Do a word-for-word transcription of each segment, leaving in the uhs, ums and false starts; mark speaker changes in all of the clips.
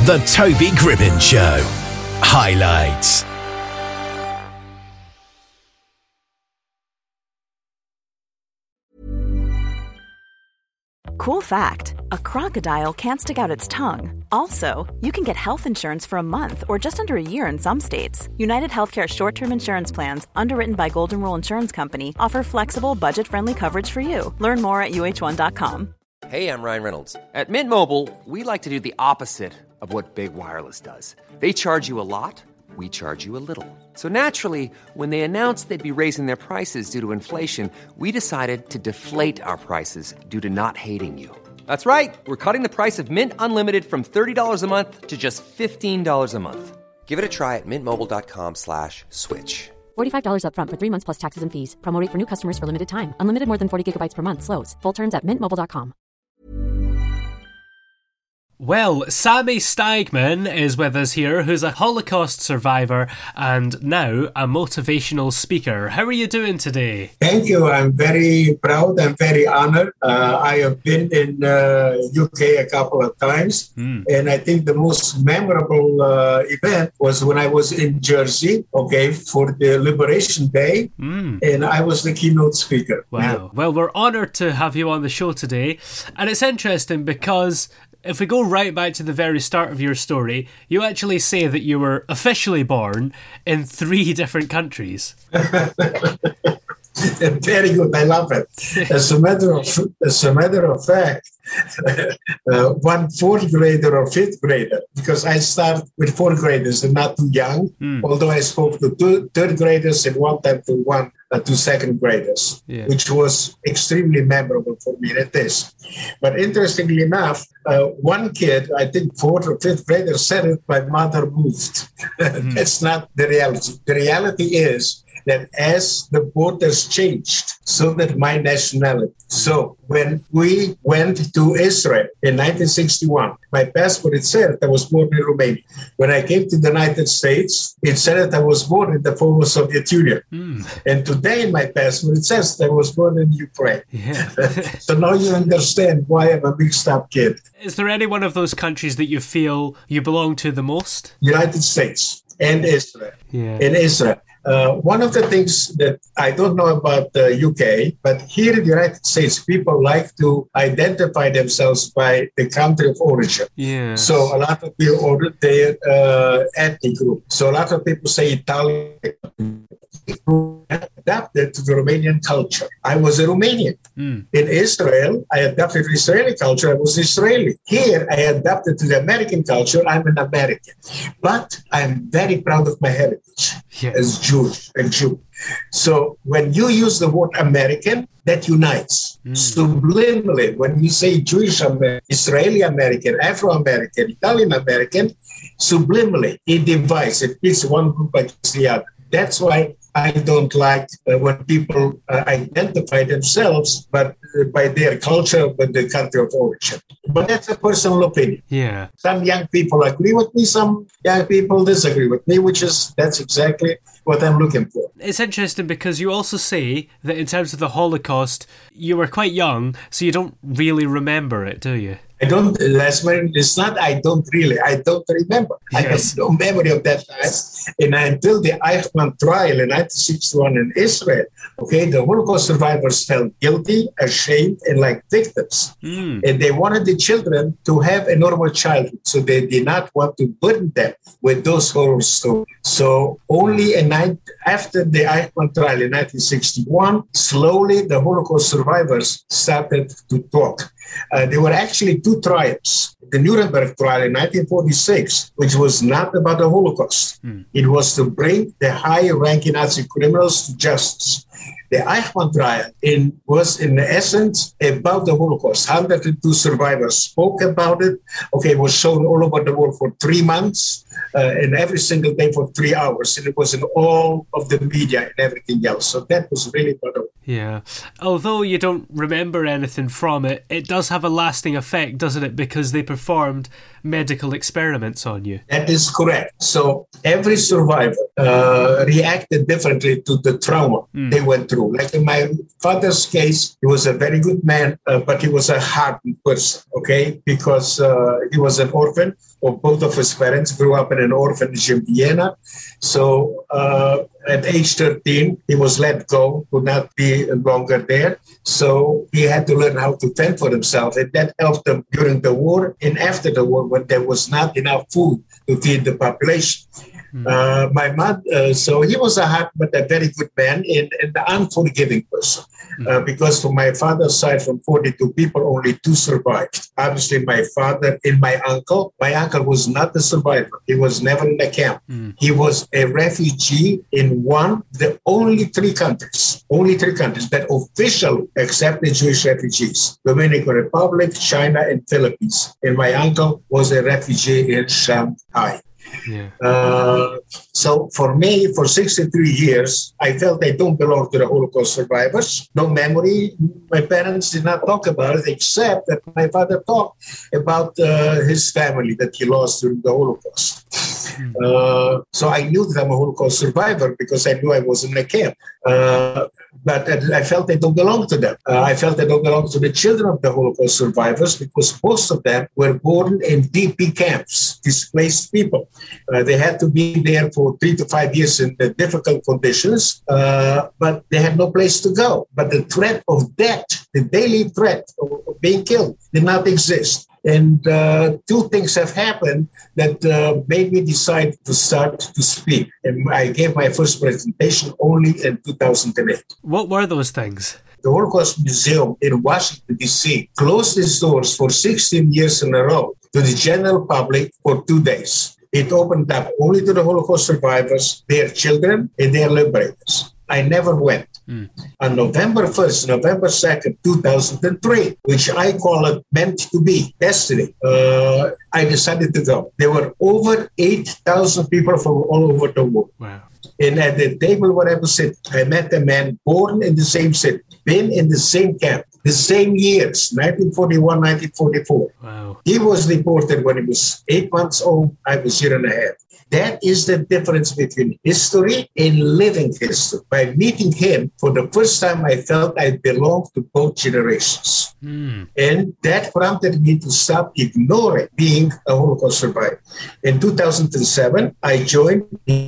Speaker 1: The Toby Gribbin Show. Highlights.
Speaker 2: Cool fact, a crocodile can't stick out its tongue. Also, you can get health insurance for a month or just under a year in some states. United Healthcare short-term insurance plans, underwritten by Golden Rule Insurance Company, offer flexible, budget-friendly coverage for you. Learn more at U H one dot com.
Speaker 3: Hey, I'm Ryan Reynolds. At Mint Mobile, we like to do the opposite of what Big Wireless does. They charge you a lot, we charge you a little. So naturally, when they announced they'd be raising their prices due to inflation, we decided to deflate our prices due to not hating you. That's right. We're cutting the price of Mint Unlimited from thirty dollars a month to just fifteen dollars a month. Give it a try at mintmobile.com slash switch.
Speaker 4: forty-five dollars up front for three months plus taxes and fees. Promo rate for new customers for limited time. Unlimited more than forty gigabytes per month. Slows full terms at mint mobile dot com.
Speaker 5: Well, Sammy Steigman is with us here, who's a Holocaust survivor and now a motivational speaker. How are you doing today?
Speaker 6: Thank you. I'm very proud. I'm very honored. Uh, I have been in uh, U K a couple of times, mm. and I think the most memorable uh, event was when I was in Jersey, okay, for the Liberation Day, mm. and I was the keynote speaker.
Speaker 5: Wow. Yeah. Well, we're honored to have you on the show today, and it's interesting because if we go right back to the very start of your story, you actually say that you were officially born in three different countries.
Speaker 6: Very good. I love it. As a matter of, as a matter of fact, uh, one fourth grader or fifth grader, because I start with fourth graders and not too young, mm. although I spoke to two third graders and one time to one uh, to second graders, yeah. which was extremely memorable for me. It is. But interestingly enough, uh, one kid, I think fourth or fifth grader, said it, my mother moved. Mm. That's not the reality. The reality is that as the borders changed, so that my nationality. So when we went to Israel in nineteen sixty-one, my passport, it said I was born in Romania. When I came to the United States, it said that I was born in the former Soviet Union. Mm. And today in my passport, it says that I was born in Ukraine. Yeah. So now you understand why I'm a mixed up kid.
Speaker 5: Is there any one of those countries that you feel you belong to the most?
Speaker 6: United States and Israel.
Speaker 5: Yeah.
Speaker 6: In Israel. Uh, one of the things that I don't know about the U K, but here in the United States, people like to identify themselves by the country of origin.
Speaker 5: Yes.
Speaker 6: So a lot of people order their uh, ethnic group. So a lot of people say Italian. Adapted to the Romanian culture. I was a Romanian. Mm. In Israel, I adapted to Israeli culture. I was Israeli. Here, I adapted to the American culture. I'm an American. But I'm very proud of my heritage yeah. as Jewish and Jew. So when you use the word American, that unites. Mm. Subliminally, when you say Jewish American, Israeli American, Afro American, Italian American, subliminally, it divides. It pits one group against the other. That's why I don't like uh, when people uh, identify themselves but uh, by their culture, but the country of origin. But that's a personal opinion.
Speaker 5: Yeah.
Speaker 6: Some young people agree with me, some young people disagree with me, which is, that's exactly what I'm looking for.
Speaker 5: It's interesting because you also say that in terms of the Holocaust, you were quite young, so you don't really remember it, do you?
Speaker 6: I don't, last minute, it's not, I don't really, I don't remember. Yes. I have no memory of that time. And until the Eichmann trial in nineteen sixty-one in Israel, okay, the Holocaust survivors felt guilty, ashamed, and like victims. Mm. And they wanted the children to have a normal childhood. So they did not want to burden them with those horror stories. So only a night after the Eichmann trial in nineteen sixty-one, slowly the Holocaust survivors started to talk. Uh, there were actually two trials. The Nuremberg trial in nineteen forty-six, which was not about the Holocaust. Mm. It was to bring the high-ranking Nazi criminals to justice. The Eichmann trial in, was, in essence, about the Holocaust. one hundred two survivors spoke about it. Okay, it was shown all over the world for three months, uh, and every single day for three hours. And it was in all of the media and everything else. So that was really wonderful.
Speaker 5: Yeah. Although you don't remember anything from it, it does have a lasting effect, doesn't it? Because they performed medical experiments on you.
Speaker 6: That is correct. So every survivor uh, reacted differently to the trauma mm. they went through. through. Like in my father's case, he was a very good man, uh, but he was a hardened person, okay? Because uh, he was an orphan, or both of his parents grew up in an orphanage in Vienna. So uh, at age thirteen, he was let go, could not be longer there. So he had to learn how to fend for himself. And that helped him during the war and after the war when there was not enough food to feed the population. Mm. Uh, my mother, uh, so he was a hard but a very good man and, and an unforgiving person. Mm. Uh, because from my father's side, from forty-two people, only two survived. Obviously, my father and my uncle. My uncle was not a survivor. He was never in a camp. Mm. He was a refugee in one, the only three countries, only three countries that officially accepted Jewish refugees: Dominican Republic, China, and Philippines. And my uncle was a refugee in Shanghai. Yeah. Uh, so for me, for sixty-three years, I felt I don't belong to the Holocaust survivors. No memory. My parents did not talk about it, except that my father talked about uh, his family that he lost during the Holocaust. Mm. Uh, so I knew that I'm a Holocaust survivor because I knew I was in a camp. Uh, but I felt I don't belong to them. Uh, I felt I don't belong to the children of the Holocaust survivors because most of them were born in D P camps, displaced people. Uh, they had to be there for three to five years in the difficult conditions, uh, but they had no place to go. But the threat of death, the daily threat of being killed, did not exist. And uh, two things have happened that uh, made me decide to start to speak. And I gave my first presentation only in two thousand eight.
Speaker 5: What were those things?
Speaker 6: The Holocaust Museum in Washington, D C closed its doors for sixteen years in a row to the general public for two days. It opened up only to the Holocaust survivors, their children, and their liberators. I never went. Mm. On November first, November second, two thousand three, which I call it meant to be, destiny, uh, I decided to go. There were over eight thousand people from all over the world. Wow. And at the table where I was sitting, I met a man born in the same city, been in the same camp, the same years, nineteen forty-one, nineteen forty-four. Wow. He was deported when he was eight months old. I was a year and a half. That is the difference between history and living history. By meeting him, for the first time, I felt I belonged to both generations. Mm. And that prompted me to stop ignoring being a Holocaust survivor. In two thousand seven, I joined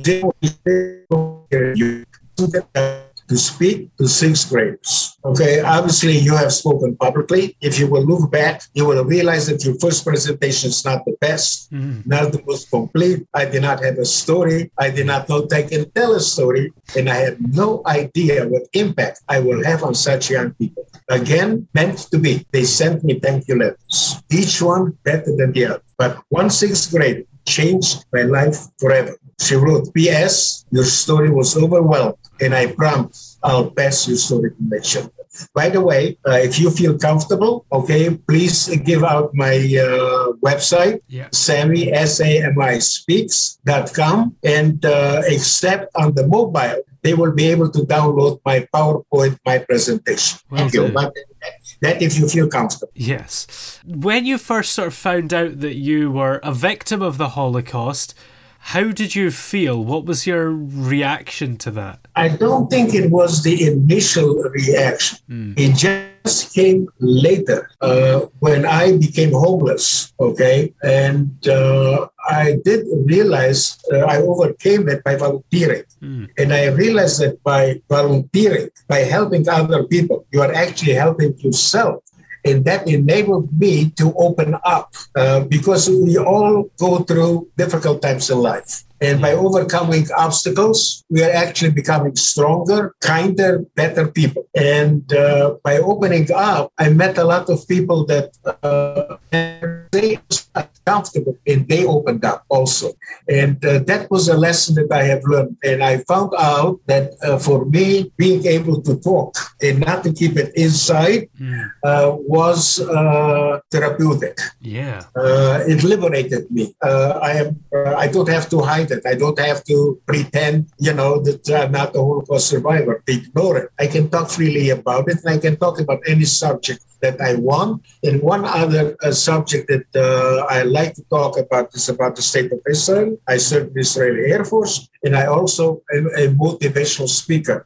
Speaker 6: to speak to sixth graders. Okay, obviously you have spoken publicly. If you will look back, you will realize that your first presentation is not the best, mm. not the most complete. I did not have a story. I did not know that I can tell a story, and I had no idea what impact I will have on such young people. Again, meant to be. They sent me thank you letters, each one better than the other. But one sixth grader changed my life forever. She wrote, P S, your story was overwhelmed, and I promise I'll pass your story to my children. By the way, uh, if you feel comfortable, okay, please give out my uh, website, yeah. Sami, S A M I speaks dot com, and uh, except on the mobile, they will be able to download my PowerPoint, my presentation. Well Thank you. But that if you feel comfortable.
Speaker 5: Yes. When you first sort of found out that you were a victim of the Holocaust, how did you feel? What was your reaction to that?
Speaker 6: I don't think it was the initial reaction. Mm. It just came later uh, when I became homeless, okay? And uh, I did realize uh, I overcame it by volunteering. Mm. And I realized that by volunteering, by helping other people, you are actually helping yourself. And that enabled me to open up uh, because we all go through difficult times in life. And by overcoming obstacles, we are actually becoming stronger, kinder, better people. And uh, by opening up, I met a lot of people that uh, they were comfortable and they opened up also. And uh, that was a lesson that I have learned. And I found out that uh, for me, being able to talk and not to keep it inside mm. uh, was uh, therapeutic.
Speaker 5: Yeah,
Speaker 6: uh, it liberated me. Uh, I am. Uh, I don't have to hide it. I don't have to pretend, you know, that I'm not a Holocaust survivor. Ignore it. I can talk freely about it, and I can talk about any subject that I want. And one other uh, subject that uh, I like to talk about is about the state of Israel. I served in the Israeli Air Force, and I also am a motivational speaker.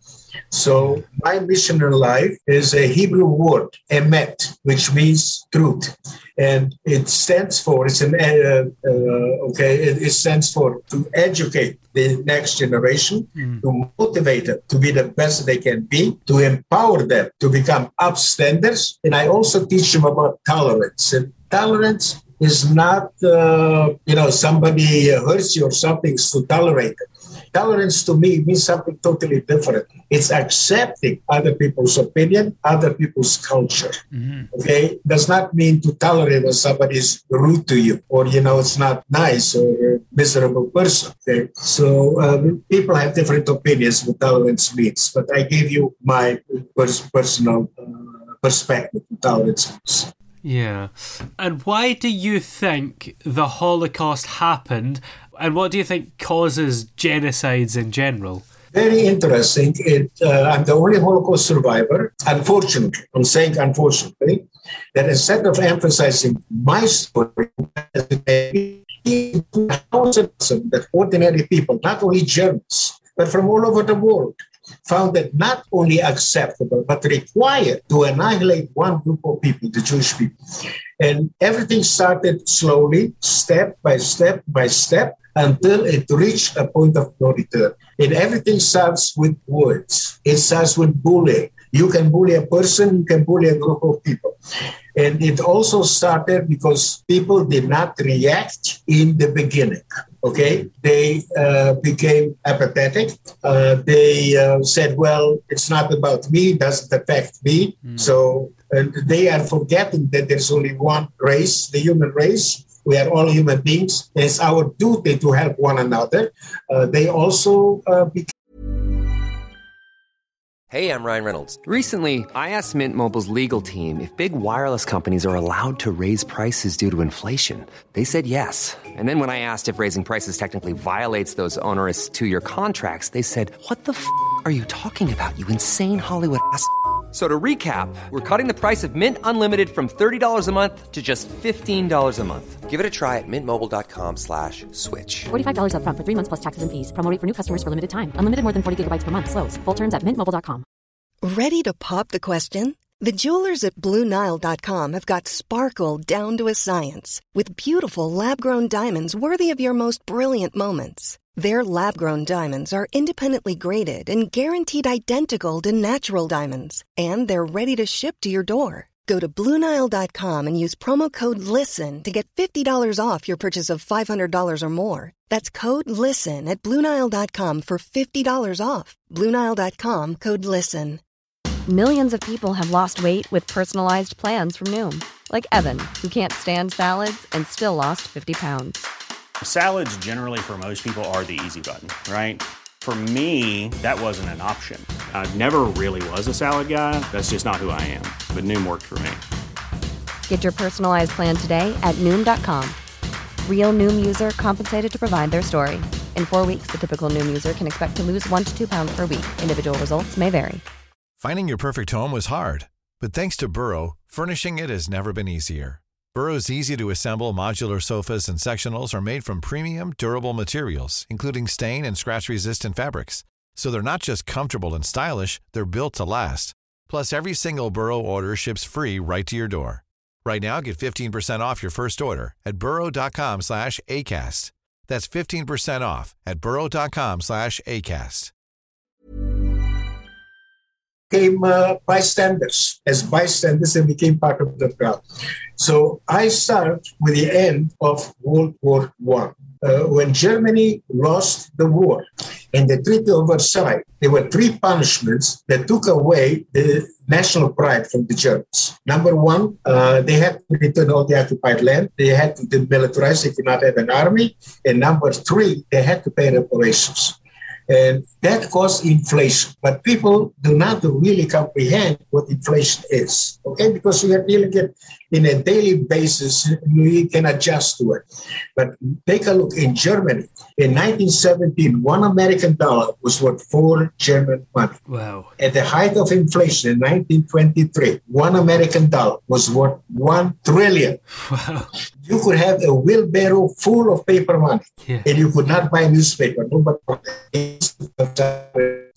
Speaker 6: So my mission in life is a Hebrew word, emet, which means truth. And it stands for, it's an, uh, uh, okay, it, it stands for to educate the next generation, mm. to motivate them to be the best they can be, to empower them to become upstanders. And I also teach them about tolerance. And tolerance is not, uh, you know, somebody hurts you or something is to tolerate it. Tolerance to me means something totally different. It's accepting other people's opinion, other people's culture. Mm-hmm. Okay? Does not mean to tolerate when somebody is rude to you or, you know, it's not nice or a miserable person. Okay? So uh, people have different opinions what tolerance means. But I gave you my pers- personal uh, perspective of tolerance means.
Speaker 5: Yeah. And why do you think the Holocaust happened? And what do you think causes genocides in general?
Speaker 6: Very interesting. It, uh, I'm the only Holocaust survivor. Unfortunately, I'm saying unfortunately, that instead of emphasizing my story, that ordinary people, not only Germans, but from all over the world, found it not only acceptable, but required to annihilate one group of people, the Jewish people. And everything started slowly, step by step by step, until it reached a point of no return. And everything starts with words. It starts with bullying. You can bully a person, you can bully a group of people. And it also started because people did not react in the beginning, okay? They uh, became apathetic. Uh, they uh, said, well, it's not about me, it doesn't affect me. Mm. So uh, they are forgetting that there's only one race, the human race. We are all human beings. It's our duty to help one another. Uh, they also uh, became...
Speaker 3: Hey, I'm Ryan Reynolds. Recently, I asked Mint Mobile's legal team if big wireless companies are allowed to raise prices due to inflation. They said yes. And then when I asked if raising prices technically violates those onerous two-year contracts, they said, what the f*** are you talking about, you insane Hollywood ass f- So to recap, we're cutting the price of Mint Unlimited from thirty dollars a month to just fifteen dollars a month. Give it a try at mintmobile.com slash switch.
Speaker 4: forty-five dollars up front for three months plus taxes and fees. Promo rate for new customers for limited time. Unlimited more than forty gigabytes per month. Slows full terms at mint mobile dot com.
Speaker 7: Ready to pop the question? The jewelers at Blue Nile dot com have got sparkle down to a science with beautiful lab-grown diamonds worthy of your most brilliant moments. Their lab-grown diamonds are independently graded and guaranteed identical to natural diamonds. And they're ready to ship to your door. Go to Blue Nile dot com and use promo code LISTEN to get fifty dollars off your purchase of five hundred dollars or more. That's code LISTEN at Blue Nile dot com for fifty dollars off. Blue Nile dot com, code LISTEN.
Speaker 8: Millions of people have lost weight with personalized plans from Noom. Like Evan, who can't stand salads and still lost fifty pounds.
Speaker 9: Salads generally for most people are the easy button, right? For me, that wasn't an option. I never really was a salad guy. That's just not who I am. But Noom worked for me.
Speaker 8: Get your personalized plan today at Noom dot com. Real Noom user compensated to provide their story. In four weeks, the typical Noom user can expect to lose one to two pounds per week. Individual results may vary.
Speaker 10: Finding your perfect home was hard, but thanks to Burrow, furnishing it has never been easier. Burrow's easy-to-assemble modular sofas and sectionals are made from premium, durable materials, including stain and scratch-resistant fabrics. So they're not just comfortable and stylish, they're built to last. Plus, every single Burrow order ships free right to your door. Right now, get fifteen percent off your first order at burrow.com slash ACAST. That's fifteen percent off at burrow.com slash ACAST.
Speaker 6: Became uh, bystanders. As bystanders, they became part of the crowd. So I start with the end of World War One. Uh, when Germany lost the war in the Treaty of Versailles, there were three punishments that took away the national pride from the Germans. Number one, uh, they had to return all the occupied land. They had to demilitarize. They could not have an army. And number three, they had to pay reparations. And that caused inflation. But people do not really comprehend what inflation is, okay? Because we are dealing it in a daily basis, we can adjust to it. But take a look in Germany. In nineteen seventeen, one American dollar was worth four German money.
Speaker 5: Wow.
Speaker 6: At the height of inflation in nineteen twenty-three, one American dollar was worth one trillion.
Speaker 5: Wow.
Speaker 6: You could have a wheelbarrow full of paper money, yeah. And you could not buy a newspaper. Nobody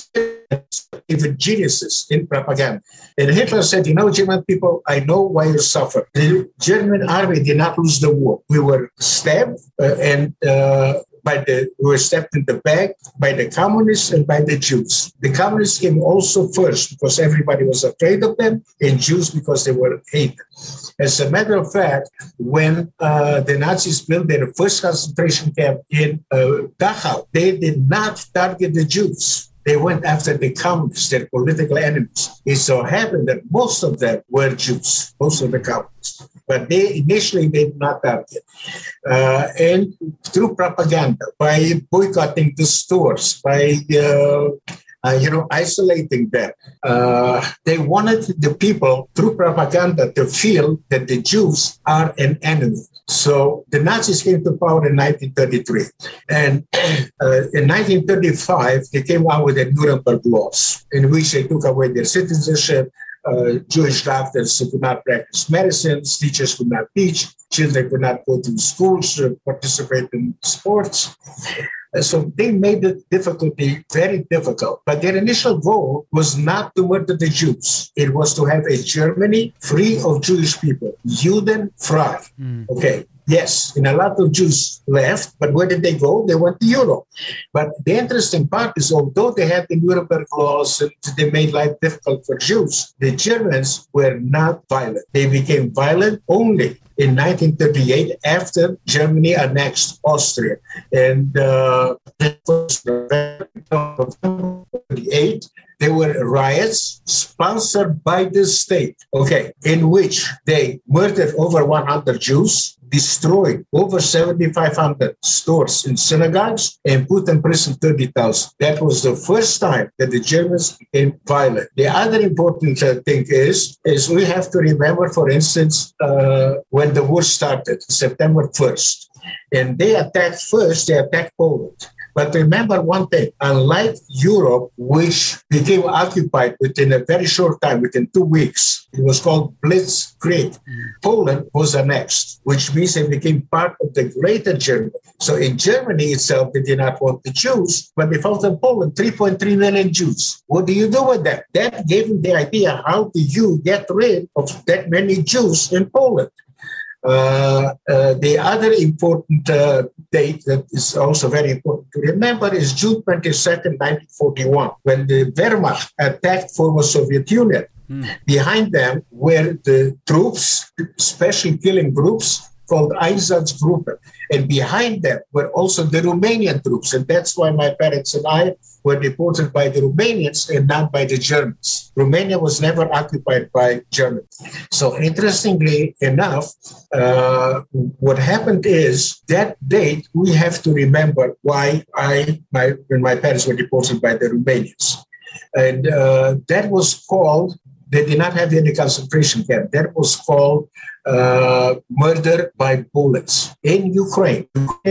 Speaker 6: even geniuses in propaganda. And Hitler said, you know, German people, I know why you suffer. The German army did not lose the war. We were stabbed uh, and uh, by the we were stabbed in the back by the communists and by the Jews. The communists came also first because everybody was afraid of them, and Jews because they were hated. As a matter of fact, when uh, the Nazis built their first concentration camp in uh, Dachau, they did not target the Jews. They went after the communists, their political enemies. It so happened that most of them were Jews, most of the communists. But they initially they did not target. Uh, and through propaganda, by boycotting the stores, by uh, uh, you know isolating them, uh, they wanted the people through propaganda to feel that the Jews are an enemy. So the Nazis came to power in nineteen thirty-three. And uh, in nineteen thirty-five, they came out with the Nuremberg laws, in which they took away their citizenship. Uh, Jewish doctors could not practice medicines, teachers could not teach, children could not go to schools, uh, participate in sports. Uh, so they made the difficulty very difficult. But their initial goal was not to murder the Jews. It was to have a Germany free of Jewish people. Judenfrei. Mm. Okay. Yes, and a lot of Jews left, but where did they go? They went to Europe. But the interesting part is, although they had the Nuremberg laws and they made life difficult for Jews, the Germans were not violent. They became violent only in nineteen thirty-eight after Germany annexed Austria. And uh, thirty-eight, there were riots sponsored by the state, okay, in which they murdered over one hundred Jews, destroyed over seven thousand five hundred stores and synagogues, and put in prison thirty thousand. That was the first time that the Germans became violent. The other important uh, thing is, is we have to remember, for instance, uh, when the war started, September first, and they attacked first, they attacked Poland. But remember one thing, unlike Europe, which became occupied within a very short time, within two weeks, it was called Blitzkrieg. Mm. Poland was annexed, which means they became part of the greater Germany. So in Germany itself, they did not want the Jews, but they found in Poland three point three million Jews. What do you do with that? That gave them the idea, how do you get rid of that many Jews in Poland? Uh, uh, the other important uh, date that is also very important to remember is June twenty-second, nineteen forty-one, when the Wehrmacht attacked former Soviet Union. Mm. Behind them were the troops, special killing groups called Einsatzgruppen. And behind them were also the Romanian troops. And that's why my parents and I were deported by the Romanians and not by the Germans. Romania was never occupied by Germany. So interestingly enough, uh, what happened is that date, we have to remember why I, my, when my parents were deported by the Romanians. And uh, that was called, they did not have any concentration camp. That was called uh, murder by bullets. In Ukraine,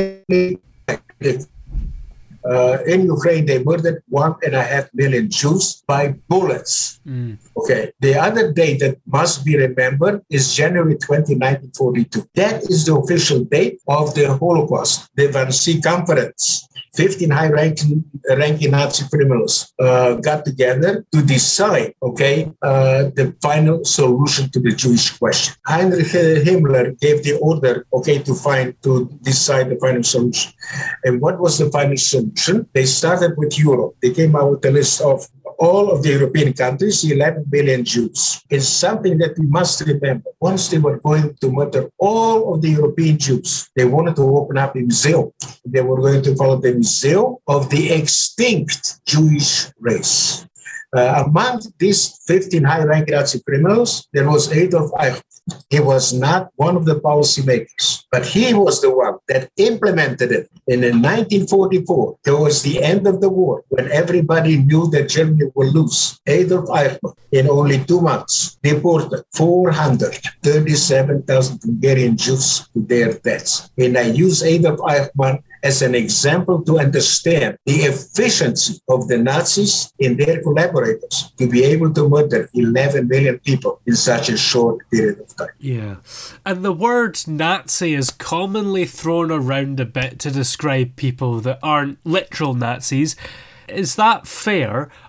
Speaker 6: uh, in Ukraine, they murdered one and a half million Jews by bullets. Mm. Okay. The other date that must be remembered is January twentieth, nineteen forty-two. That is the official date of the Holocaust, the Wannsee Conference. fifteen high-ranking ranking Nazi criminals uh, got together to decide, okay, uh, the final solution to the Jewish question. Heinrich Himmler gave the order, okay, to find to decide the final solution. And what was the final solution? They started with Europe. They came out with a list of all of the European countries, eleven million Jews. It's something that we must remember. Once they were going to murder all of the European Jews, they wanted to open up a museum. They were going to call it the Museum of the Extinct Jewish Race. Uh, among these fifteen high-ranking Nazi criminals, there was Adolf Eichmann. He was not one of the policymakers, but he was the one that implemented it. And in nineteen forty-four, towards the end of the war, when everybody knew that Germany would lose, Adolf Eichmann, in only two months, deported four hundred thirty-seven thousand Hungarian Jews to their deaths. And I use Adolf Eichmann as an example to understand the efficiency of the Nazis and their collaborators to be able to murder eleven million people in such a short period of time.
Speaker 5: Yeah. And the word Nazi is commonly thrown around a bit to describe people that aren't literal Nazis. Is that fair?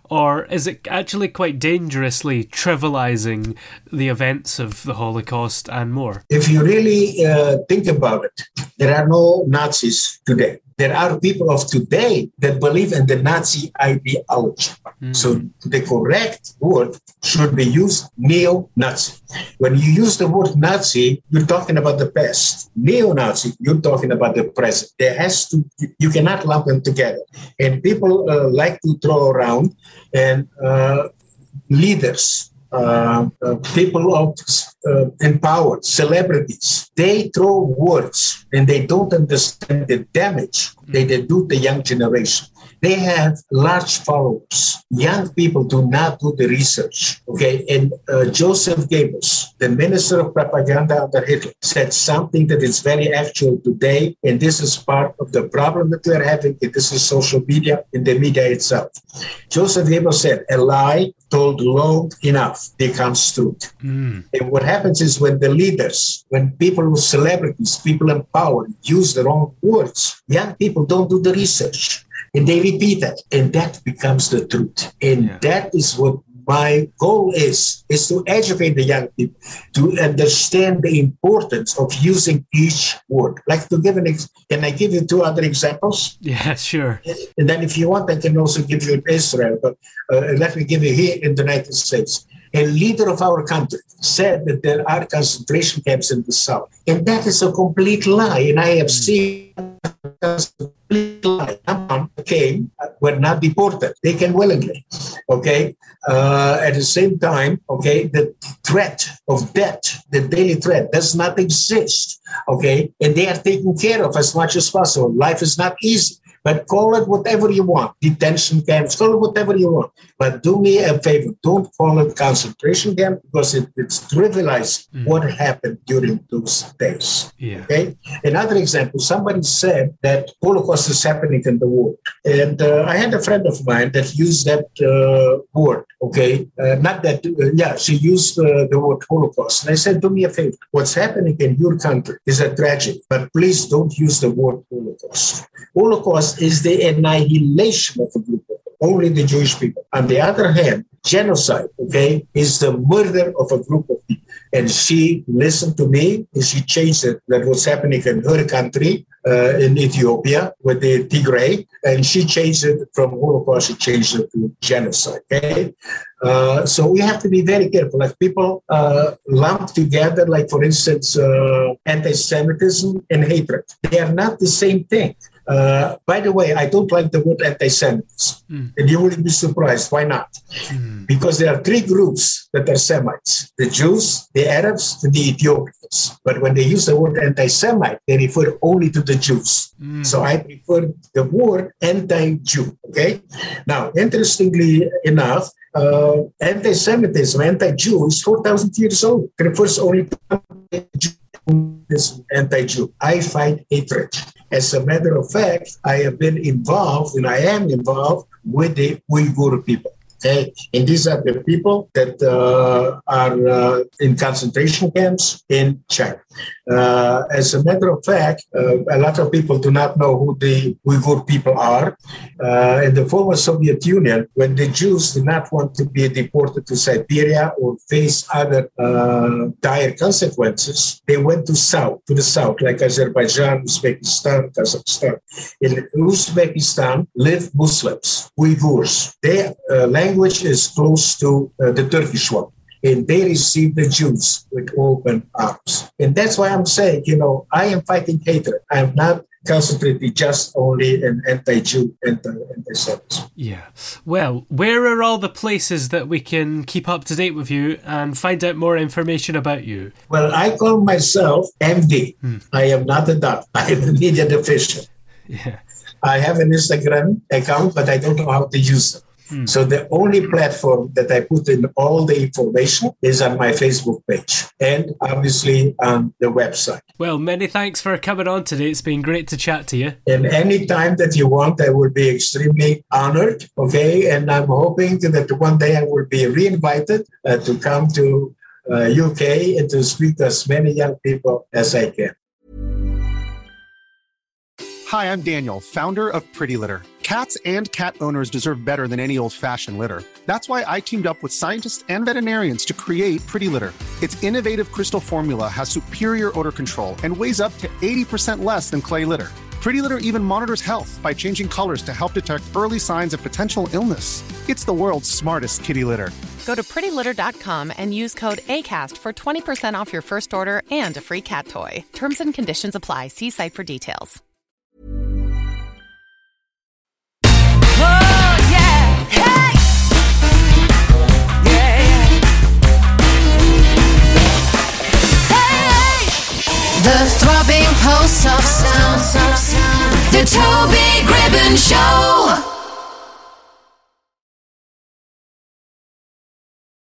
Speaker 5: or is it actually quite dangerously trivializing the events of the Holocaust and more?
Speaker 6: If you really uh, think about it, there are no Nazis today. There are people of today that believe in the Nazi ideology. Mm. So the correct word should be used neo-Nazi. When you use the word Nazi, you're talking about the past. Neo-Nazi, you're talking about the present. There has to, you cannot lump them together. And people uh, like to throw around and uh, leaders, Uh, uh, people of uh, empowered celebrities, they throw words and they don't understand the damage they, they do the young generation. They have large followers. Young people do not do the research. Okay, and uh, Joseph Goebbels, the minister of propaganda under Hitler, said something that is very actual today, and this is part of the problem that we're having. This is social media and the media itself. Joseph Goebbels said, "A lie told long enough becomes truth." Mm. And what happens is when the leaders, when people with celebrities, people empowered, use the wrong words, young people don't do the research. And they repeat it, and that becomes the truth. And yeah. that is what my goal is, is to educate the young people to understand the importance of using each word. Like to give an ex- can I give you two other examples?
Speaker 5: Yeah, sure.
Speaker 6: And then if you want, I can also give you in Israel, but uh, let me give you here in the United States. A leader of our country said that there are concentration camps in the South. And that is a complete lie. And I have mm. seen a complete lie. Someone came, were not deported. They came willingly. Okay. Uh, at the same time, okay, the threat of death, the daily threat, does not exist. Okay. And they are taken care of as much as possible. Life is not easy. But call it whatever you want. Detention camps, call it whatever you want. But do me a favor, don't call it concentration camp because it, it's trivializing mm. what happened during those days.
Speaker 5: Yeah.
Speaker 6: Okay. Another example, somebody said that Holocaust is happening in the world. And uh, I had a friend of mine that used that uh, word. Okay. Uh, not that, uh, yeah, she used uh, the word Holocaust. And I said, do me a favor, what's happening in your country is a tragedy, but please don't use the word Holocaust. Holocaust is the annihilation of a group of people, only the Jewish people. On the other hand, genocide, okay, is the murder of a group of people. And she listened to me and she changed it. That was happening in her country, uh, in Ethiopia, with the Tigray. And she changed it from Holocaust, she changed it to genocide, okay? Uh, so we have to be very careful. Like people uh, lump together, like for instance, uh, anti-Semitism and hatred. They are not the same thing. Uh, by the way, I don't like the word anti-Semitism. Mm. And you will be surprised. Why not? Mm. Because there are three groups that are Semites. The Jews, the Arabs, and the Ethiopians. But when they use the word anti-Semite, they refer only to the Jews. Mm. So I prefer the word anti-Jew. Okay? Now, interestingly enough, uh, anti-Semitism, anti-Jew is four thousand years old. It refers only to Jew. Anti-Jew. I fight hatred. As a matter of fact, I have been involved, and I am involved with the Uyghur people. Okay, and these are the people that uh, are uh, in concentration camps in China. Uh, as a matter of fact, uh, a lot of people do not know who the Uyghur people are. Uh, in the former Soviet Union, when the Jews did not want to be deported to Siberia or face other uh, dire consequences, they went to south, to the south, like Azerbaijan, Uzbekistan, Kazakhstan. In Uzbekistan live Muslims, Uyghurs. Their uh, language is close to uh, the Turkish one. And they receive the Jews with open arms. And that's why I'm saying, you know, I am fighting hatred. I am not concentrated just only in anti-Jew, anti-Semitism.
Speaker 5: Yeah. Well, where are all the places that we can keep up to date with you and find out more information about you?
Speaker 6: Well, I call myself M D. Hmm. I am not a doctor. I am a media official.
Speaker 5: Yeah.
Speaker 6: I have an Instagram account, but I don't know how to use it. Hmm. So the only platform that I put in all the information is on my Facebook page and obviously on the website.
Speaker 5: Well, many thanks for coming on today. It's been great to chat to you.
Speaker 6: And any time that you want, I will be extremely honored. Okay. And I'm hoping that one day I will be reinvited uh, to come to uh, U K and to speak to as many young people as I can.
Speaker 11: Hi, I'm Daniel, founder of Pretty Litter. Cats and cat owners deserve better than any old-fashioned litter. That's why I teamed up with scientists and veterinarians to create Pretty Litter. Its innovative crystal formula has superior odor control and weighs up to eighty percent less than clay litter. Pretty Litter even monitors health by changing colors to help detect early signs of potential illness. It's the world's smartest kitty litter.
Speaker 12: Go to pretty litter dot com and use code ACAST for twenty percent off your first order and a free cat toy. Terms and conditions apply. See site for details.
Speaker 13: Oh, yeah. Hey! Yeah, yeah. Hey! The throbbing pulse of sound. The Toby Gribbon Show.